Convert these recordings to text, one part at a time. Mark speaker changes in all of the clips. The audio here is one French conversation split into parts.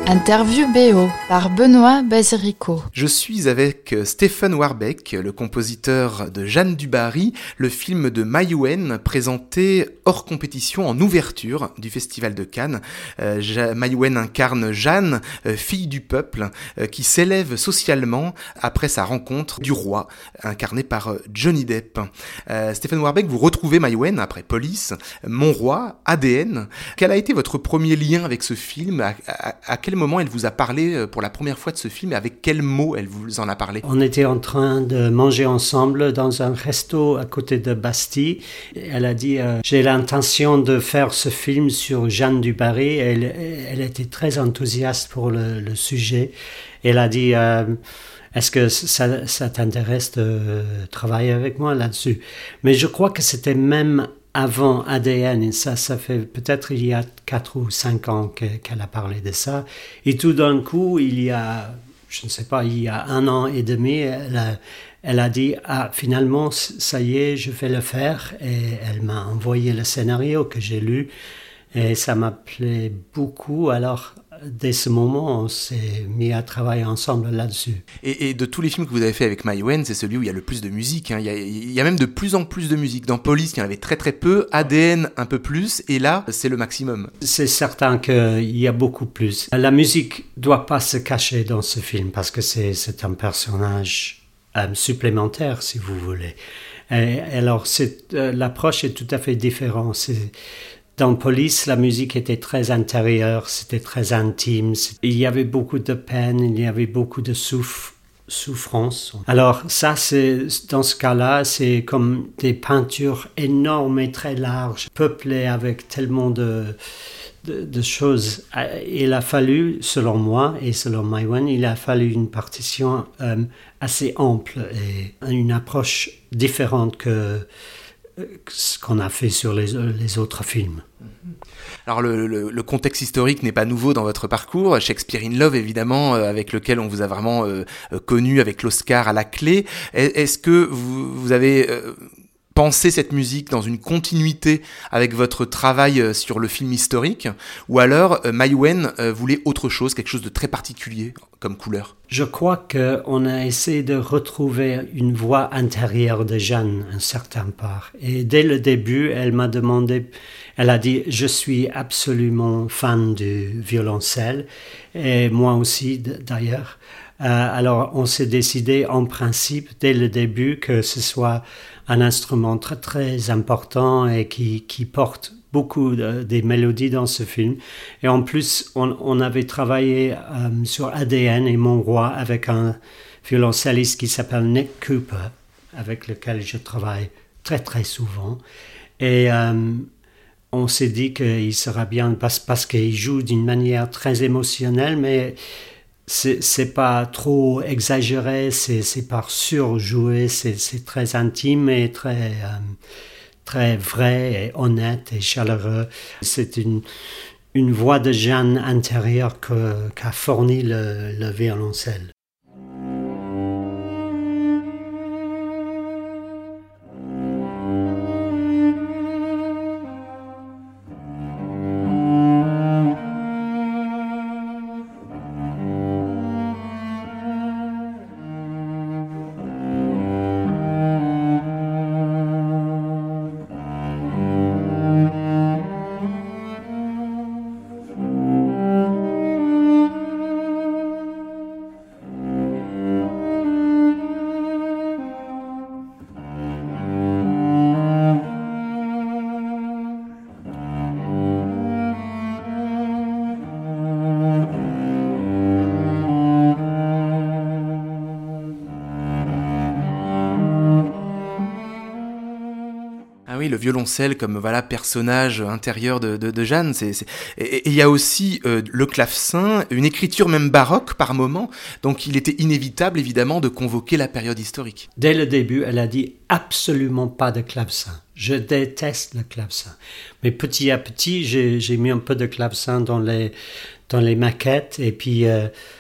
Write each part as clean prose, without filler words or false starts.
Speaker 1: Interview BO par Benoît Basirico.
Speaker 2: Je suis avec Stephen Warbeck, le compositeur de Jeanne du Barry, le film de Maïwenn présenté hors compétition en ouverture du Festival de Cannes. Maïwenn incarne Jeanne, fille du peuple, qui s'élève socialement après sa rencontre du roi, incarné par Johnny Depp. Stephen Warbeck, vous retrouvez Maïwenn après Police, Mon Roi, ADN. Quel a été votre premier lien avec ce film ? À quel moment elle vous a parlé pour la première fois de ce film et avec quels mots elle vous en a parlé ?
Speaker 3: On était en train de manger ensemble dans un resto à côté de Bastille. Elle a dit j'ai l'intention de faire ce film sur Jeanne du Barry. Elle était très enthousiaste pour le sujet. Elle a dit est-ce que ça t'intéresse de travailler avec moi là-dessus ? Mais je crois que c'était même avant ADN, et ça fait peut-être il y a 4 ou 5 ans qu'elle a parlé de ça. Et tout d'un coup, il y a 1 an et demi, elle a dit finalement, ça y est, je vais le faire. Et elle m'a envoyé le scénario que j'ai lu. Et ça m'a plu beaucoup. Alors, dès ce moment, on s'est mis à travailler ensemble là-dessus.
Speaker 2: Et de tous les films que vous avez fait avec Maïwenn, c'est celui où il y a le plus de musique. Hein. Il y a même de plus en plus de musique. Dans Police, il y en avait très très peu. ADN, un peu plus. Et là, c'est le maximum.
Speaker 3: C'est certain qu'il y a beaucoup plus. La musique ne doit pas se cacher dans ce film parce que c'est un personnage supplémentaire, si vous voulez. Et alors, l'approche est tout à fait différente. Dans Police, la musique était très intérieure, c'était très intime. Il y avait beaucoup de peine, il y avait beaucoup de souffrance. Alors ça, dans ce cas-là, c'est comme des peintures énormes et très larges, peuplées avec tellement de choses. Il a fallu, selon moi et selon Maïwenn, il a fallu une partition assez ample et une approche différente que ce qu'on a fait sur les autres films.
Speaker 2: Alors le contexte historique n'est pas nouveau dans votre parcours. Shakespeare in Love, évidemment, avec lequel on vous a vraiment connu avec l'Oscar à la clé. Est-ce que vous avez pensé cette musique dans une continuité avec votre travail sur le film historique, ou alors Maïwenn voulait autre chose, quelque chose de très particulier comme couleur ?
Speaker 3: Je crois qu'on a essayé de retrouver une voix intérieure de Jeanne, un certain part. Et dès le début, elle a dit « Je suis absolument fan du violoncelle », et moi aussi d'ailleurs. Alors on s'est décidé en principe, dès le début, que ce soit un instrument très très important et qui porte beaucoup des mélodies dans ce film. Et en plus, on avait travaillé sur ADN et Mon Roi avec un violoncelliste qui s'appelle Nick Cooper, avec lequel je travaille très très souvent. Et on s'est dit qu'il sera bien parce qu'il joue d'une manière très émotionnelle, mais c'est pas trop exagéré, c'est pas surjoué, c'est très intime et très vrai et honnête et chaleureux. C'est une voix de Jeanne intérieure qu'a fourni le violoncelle.
Speaker 2: Le violoncelle comme personnage intérieur de Jeanne, et il y a aussi le clavecin, une écriture même baroque par moment, donc il était inévitable évidemment de convoquer la période historique.
Speaker 3: Dès le début, elle a dit absolument pas de clavecin. Je déteste le clavecin. Mais petit à petit, j'ai mis un peu de clavecin dans les maquettes, et puis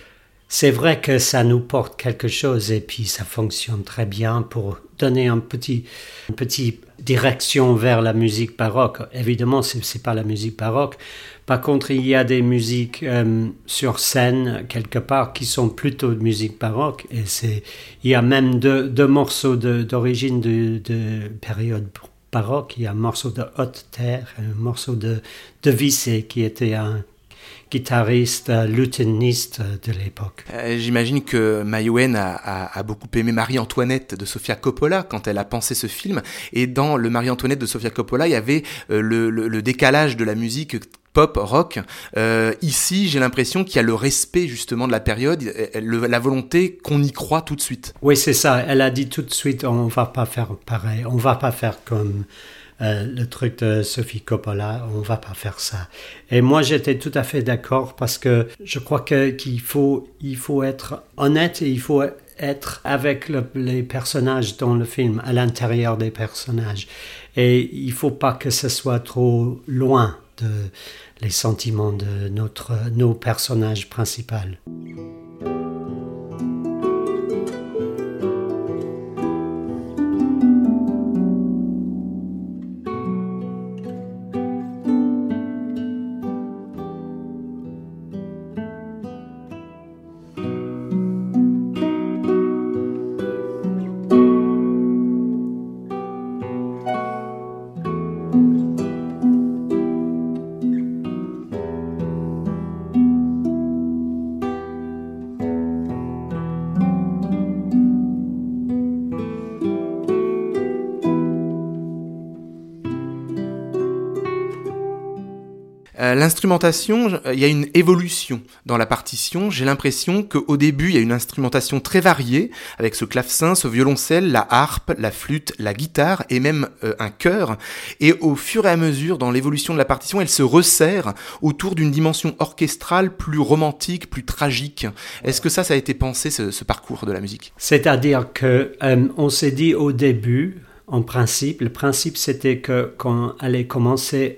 Speaker 3: C'est vrai que ça nous porte quelque chose et puis ça fonctionne très bien pour donner une petite direction vers la musique baroque. Évidemment, c'est pas la musique baroque. Par contre, il y a des musiques sur scène quelque part qui sont plutôt de musique baroque. Et il y a même deux morceaux d'origine de période baroque. Il y a un morceau de Haute Terre et un morceau de Vissé qui était un guitariste, lutherniste de l'époque.
Speaker 2: J'imagine que Maïwenn a beaucoup aimé Marie-Antoinette de Sofia Coppola quand elle a pensé ce film. Et dans le Marie-Antoinette de Sofia Coppola, il y avait le décalage de la musique pop, rock. Ici, j'ai l'impression qu'il y a le respect justement de la période, la volonté qu'on y croit tout de suite.
Speaker 3: Oui, c'est ça. Elle a dit tout de suite, on va pas faire pareil, on va pas faire comme le truc de Sophie Coppola, on va pas faire ça. Et moi, j'étais tout à fait d'accord parce que je crois qu'il faut être honnête et il faut être avec les personnages dans le film, à l'intérieur des personnages. Et il faut pas que ce soit trop loin de les sentiments de nos personnages principaux.
Speaker 2: L'instrumentation, il y a une évolution dans la partition. J'ai l'impression qu'au début, il y a une instrumentation très variée, avec ce clavecin, ce violoncelle, la harpe, la flûte, la guitare et même un chœur. Et au fur et à mesure, dans l'évolution de la partition, elle se resserre autour d'une dimension orchestrale plus romantique, plus tragique. Est-ce que ça a été pensé, ce parcours de la musique ?
Speaker 3: C'est-à-dire que on s'est dit au début, le principe c'était qu'on allait commencer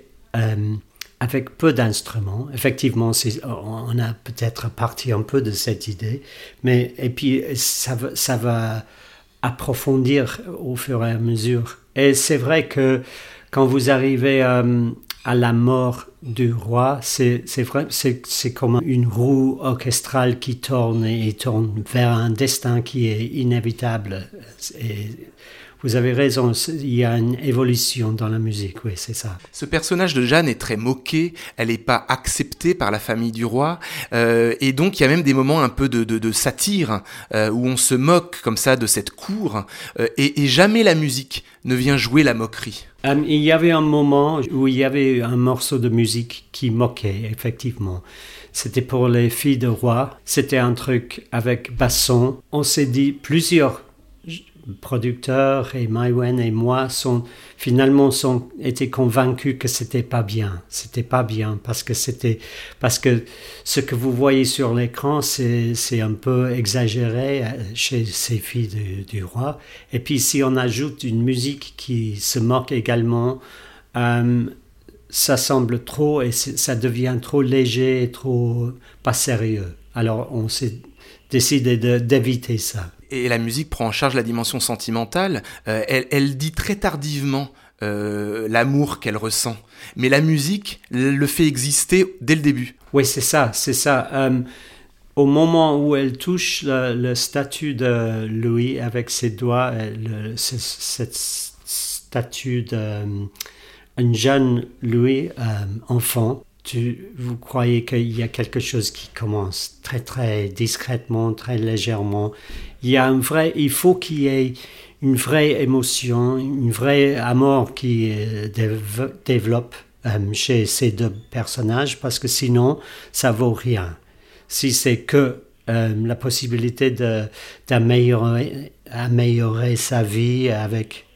Speaker 3: avec peu d'instruments. Effectivement, on a peut-être parti un peu de cette idée, et puis ça va approfondir au fur et à mesure. Et c'est vrai que quand vous arrivez à la mort du roi, c'est comme une roue orchestrale qui tourne et tourne vers un destin qui est inévitable. Et vous avez raison, il y a une évolution dans la musique, oui, c'est ça.
Speaker 2: Ce personnage de Jeanne est très moqué, elle n'est pas acceptée par la famille du roi, et donc il y a même des moments un peu de satire, où on se moque comme ça de cette cour, et jamais la musique ne vient jouer la moquerie.
Speaker 3: Il y avait un moment où il y avait un morceau de musique qui moquait, effectivement. C'était pour les filles de roi, c'était un truc avec basson. On s'est dit, plusieurs producteurs et Maïwenn et moi étaient convaincus que c'était pas bien parce que ce que vous voyez sur l'écran c'est un peu exagéré chez ces filles du roi, et puis si on ajoute une musique qui se moque également, ça semble trop et ça devient trop léger et trop pas sérieux. Alors on s'est décidé d'éviter ça.
Speaker 2: Et la musique prend en charge la dimension sentimentale. Elle dit très tardivement l'amour qu'elle ressent. Mais la musique le fait exister dès le début.
Speaker 3: Oui, c'est ça. Au moment où elle touche le statue de Louis avec ses doigts, cette statue d'un jeune Louis, enfant, vous croyez qu'il y a quelque chose qui commence très très discrètement, très légèrement. Il faut qu'il y ait une vraie émotion, une vraie amour qui développe chez ces deux personnages, parce que sinon ça vaut rien. Si c'est que la possibilité d'améliorer sa vie avec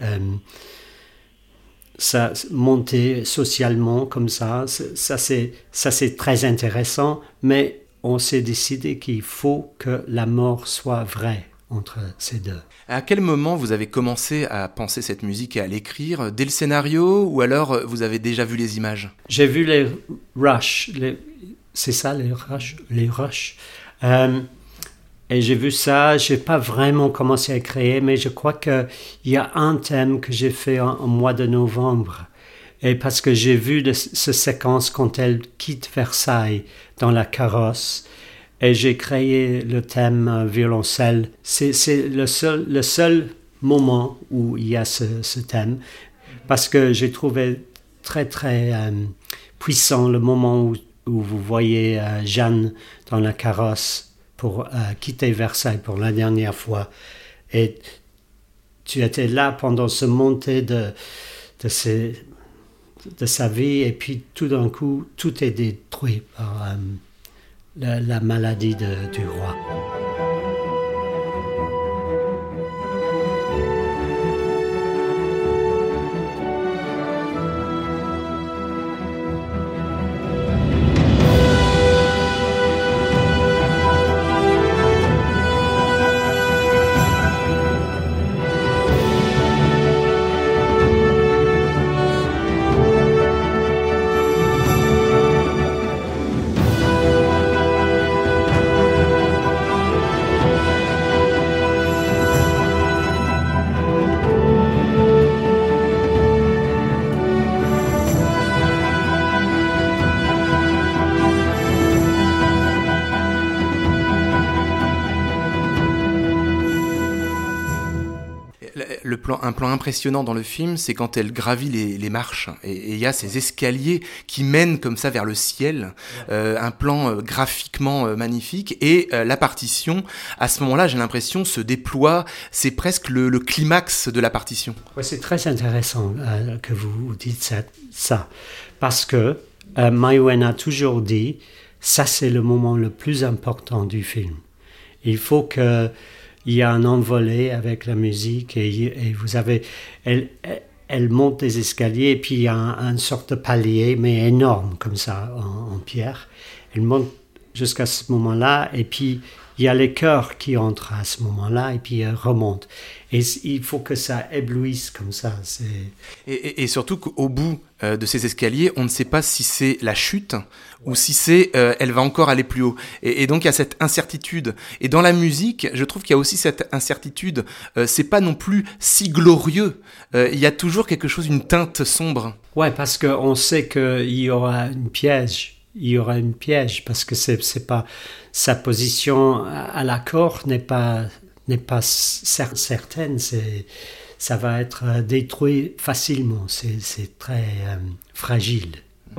Speaker 3: ça, monter socialement comme ça c'est très intéressant, mais on s'est décidé qu'il faut que la mort soit vraie entre ces deux.
Speaker 2: À quel moment vous avez commencé à penser cette musique et à l'écrire ? Dès le scénario, ou alors vous avez déjà vu les images ?
Speaker 3: J'ai vu les rushs, c'est ça, les rushs. Et j'ai vu ça, j'ai pas vraiment commencé à créer, mais je crois qu'il y a un thème que j'ai fait en mois de novembre. Et parce que j'ai vu cette séquence quand elle quitte Versailles dans la carrosse, et j'ai créé le thème violoncelle. C'est le seul moment où il y a ce thème, parce que j'ai trouvé très très puissant le moment où vous voyez Jeanne dans la carrosse pour quitter Versailles pour la dernière fois. Et tu étais là pendant ce montée de sa vie, et puis tout d'un coup, tout est détruit par la maladie du roi.
Speaker 2: Un plan impressionnant dans le film, c'est quand elle gravit les marches, et il y a ces escaliers qui mènent comme ça vers le ciel, un plan graphiquement magnifique, et la partition, à ce moment-là, j'ai l'impression, se déploie, c'est presque le climax de la partition.
Speaker 3: Ouais, c'est très intéressant que vous dites ça, parce que Maïwenn a toujours dit, ça c'est le moment le plus important du film. Il faut que il y a un envolé avec la musique, et vous avez... Elle monte des escaliers, et puis il y a une sorte de palier, mais énorme, comme ça, en pierre. Elle monte jusqu'à ce moment-là, et puis il y a les chœurs qui entrent à ce moment-là, et puis elle remonte. Et il faut que ça éblouisse comme ça.
Speaker 2: Et surtout qu'au bout de ces escaliers, on ne sait pas si c'est la chute ou si c'est elle va encore aller plus haut. Et donc il y a cette incertitude. Et dans la musique, je trouve qu'il y a aussi cette incertitude. C'est pas non plus si glorieux. Il y a toujours quelque chose, une teinte sombre.
Speaker 3: Ouais, parce qu'on sait qu'il y aura une piège. Il y aura une piège, parce que c'est pas sa position à l'accord n'est pas certaine. Ça va être détruit facilement. C'est très fragile.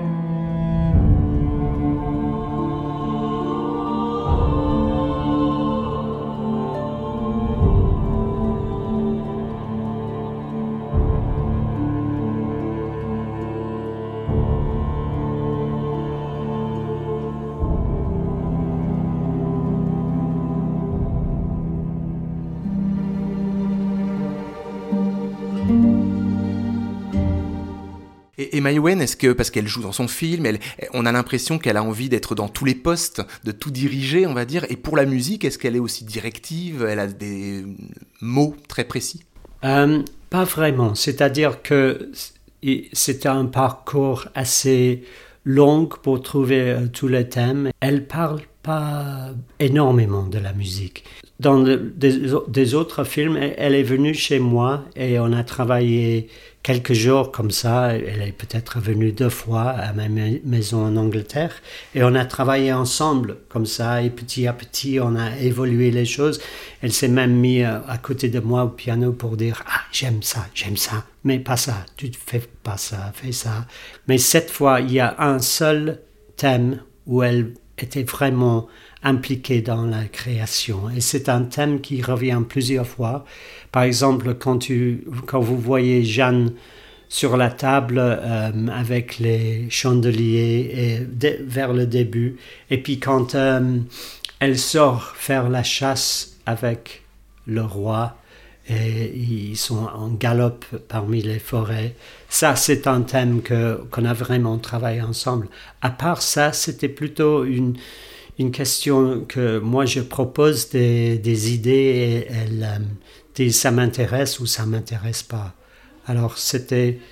Speaker 2: Et Maïwenn, est-ce que, parce qu'elle joue dans son film, on a l'impression qu'elle a envie d'être dans tous les postes, de tout diriger, on va dire, et pour la musique, est-ce qu'elle est aussi directive? Elle a des mots très précis?
Speaker 3: Pas vraiment, c'est-à-dire que c'est un parcours assez long pour trouver tous les thèmes. Elle parle pas énormément de la musique. Dans des autres films, elle est venue chez moi et on a travaillé quelques jours comme ça. Elle est peut-être venue 2 fois à ma maison en Angleterre et on a travaillé ensemble comme ça, et petit à petit on a évolué les choses. Elle s'est même mise à côté de moi au piano pour dire « Ah, j'aime ça, mais pas ça, tu fais pas ça, fais ça ». Mais cette fois, il y a un seul thème où elle était vraiment impliquée dans la création. Et c'est un thème qui revient plusieurs fois. Par exemple, quand vous voyez Jeanne sur la table avec les chandeliers vers le début, et puis quand elle sort faire la chasse avec le roi, et ils sont en galop parmi les forêts. Ça, c'est un thème qu'on a vraiment travaillé ensemble. À part ça, c'était plutôt une question que moi je propose des idées, et elle dit ça m'intéresse ou ça m'intéresse pas. Alors c'était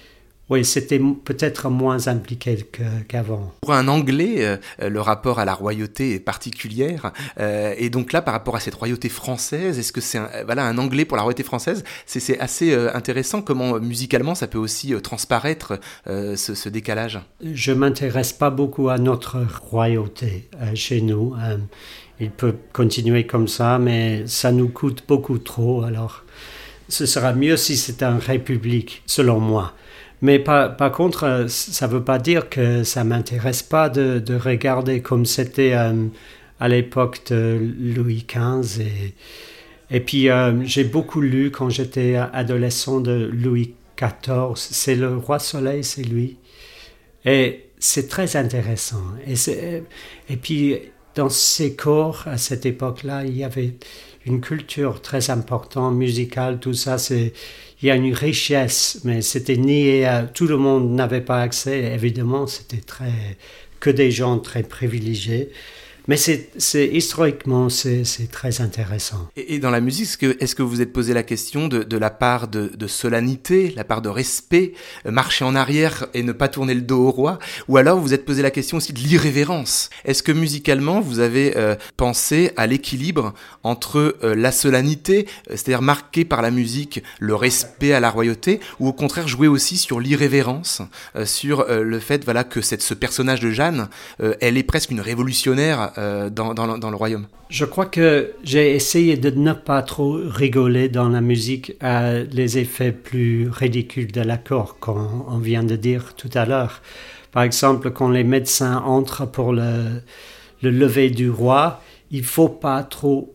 Speaker 3: Oui, c'était peut-être moins impliqué qu'avant.
Speaker 2: Pour un Anglais, le rapport à la royauté est particulière. Et donc là, par rapport à cette royauté française, est-ce que c'est un Anglais pour la royauté française? C'est assez intéressant comment musicalement ça peut aussi transparaître ce décalage.
Speaker 3: Je m'intéresse pas beaucoup à notre royauté chez nous. Il peut continuer comme ça, mais ça nous coûte beaucoup trop. Alors, ce sera mieux si c'est une république, selon moi. Mais par contre, ça ne veut pas dire que ça ne m'intéresse pas de regarder comme c'était à l'époque de Louis XV. Et puis, j'ai beaucoup lu quand j'étais adolescent de Louis XIV. C'est le Roi Soleil, c'est lui. Et c'est très intéressant. Et puis, dans ces corps, à cette époque-là, il y avait une culture très importante, musicale, tout ça. Il y a une richesse, mais c'était tout le monde n'avait pas accès. Évidemment, c'était que des gens très privilégiés. Mais historiquement, c'est très intéressant.
Speaker 2: Et dans la musique, est-ce que vous vous êtes posé la question de la part de solennité, la part de respect, marcher en arrière et ne pas tourner le dos au roi? Ou alors vous vous êtes posé la question aussi de l'irrévérence? Est-ce que musicalement, vous avez pensé à l'équilibre entre la solennité, c'est-à-dire marquer par la musique le respect à la royauté, ou au contraire jouer aussi sur l'irrévérence, sur le fait que ce personnage de Jeanne, elle est presque une révolutionnaire dans le royaume?
Speaker 3: Je crois que j'ai essayé de ne pas trop rigoler dans la musique à les effets plus ridicules de l'accord, comme on vient de dire tout à l'heure. Par exemple, quand les médecins entrent pour le lever du roi, il faut pas trop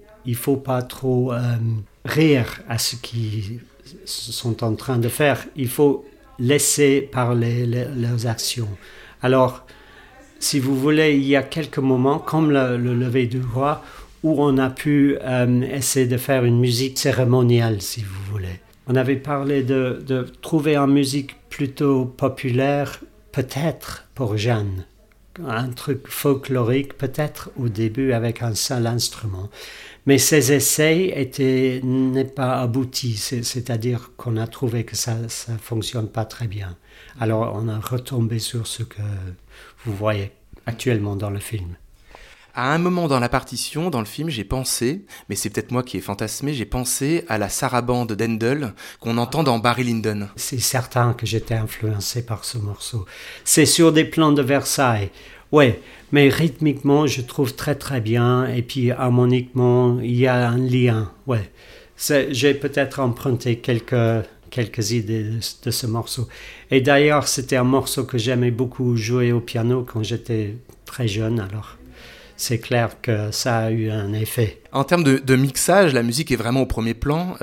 Speaker 3: rire à ce qu'ils sont en train de faire. Il faut laisser parler leurs actions. Alors, si vous voulez, il y a quelques moments, comme le lever du roi, où on a pu essayer de faire une musique cérémoniale, si vous voulez. On avait parlé de trouver une musique plutôt populaire, peut-être pour Jeanne. Un truc folklorique, peut-être au début avec un seul instrument. Mais ces essais n'est pas aboutis, c'est-à-dire qu'on a trouvé que ça fonctionne pas très bien. Alors on a retombé sur ce que vous voyez actuellement dans le film.
Speaker 2: À un moment dans la partition, dans le film, j'ai pensé, mais c'est peut-être moi qui ai fantasmé, j'ai pensé à la sarabande d'Handel qu'on entend dans Barry Lyndon.
Speaker 3: C'est certain que j'étais influencé par ce morceau. C'est sur des plans de Versailles, ouais, mais rythmiquement, je trouve très très bien, et puis harmoniquement, il y a un lien, ouais. J'ai peut-être emprunté quelques idées de ce morceau. Et d'ailleurs, c'était un morceau que j'aimais beaucoup jouer au piano quand j'étais très jeune, alors c'est clair que ça a eu un effet.
Speaker 2: En termes de mixage, la musique est vraiment au premier plan.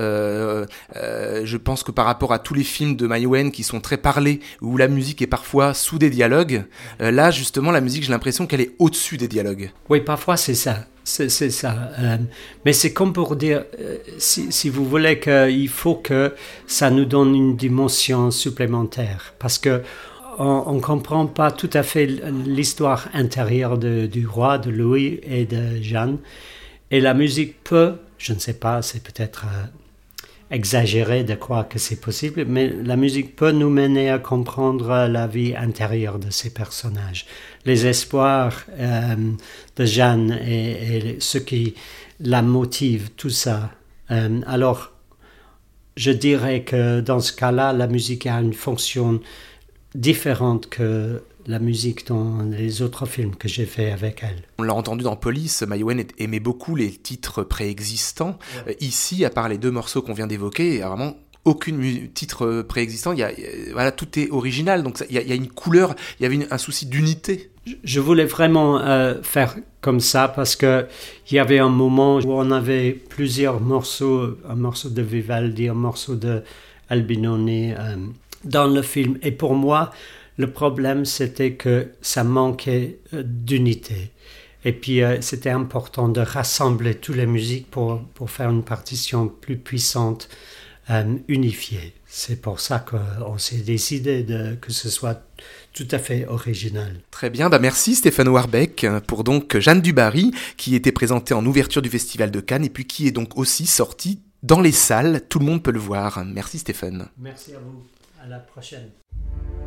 Speaker 2: Je pense que par rapport à tous les films de Maïwenn qui sont très parlés, où la musique est parfois sous des dialogues, là justement la musique, j'ai l'impression qu'elle est au-dessus des dialogues.
Speaker 3: Oui, parfois c'est ça. C'est ça. Mais c'est comme pour dire, si vous voulez, qu'il faut que ça nous donne une dimension supplémentaire. Parce que on ne comprend pas tout à fait l'histoire intérieure du roi, de Louis et de Jeanne. Et la musique peut, je ne sais pas, c'est peut-être exagéré de croire que c'est possible, mais la musique peut nous mener à comprendre la vie intérieure de ces personnages. Les espoirs de Jeanne et ce qui la motive, tout ça. Alors, je dirais que dans ce cas-là, la musique a une fonction différente que la musique dans les autres films que j'ai fait avec elle.
Speaker 2: On l'a entendu dans Police, Maïwenn aimait beaucoup les titres préexistants. Ouais. Ici, à part les 2 morceaux qu'on vient d'évoquer, il n'y a vraiment aucun titre préexistant. Tout est original, donc il y a une couleur, il y avait un souci d'unité.
Speaker 3: Je voulais vraiment faire comme ça parce qu'il y avait un moment où on avait plusieurs morceaux, un morceau de Vivaldi, un morceau de Albinoni dans le film. Et pour moi, le problème, c'était que ça manquait d'unité. Et puis, c'était important de rassembler toutes les musiques pour faire une partition plus puissante, unifiée. C'est pour ça qu'on s'est décidé que ce soit tout à fait original.
Speaker 2: Très bien, merci Stéphane Warbeck pour donc Jeanne du Barry, qui était présentée en ouverture du Festival de Cannes et puis qui est donc aussi sortie dans les salles. Tout le monde peut le voir. Merci Stéphane.
Speaker 3: Merci à vous. À la prochaine.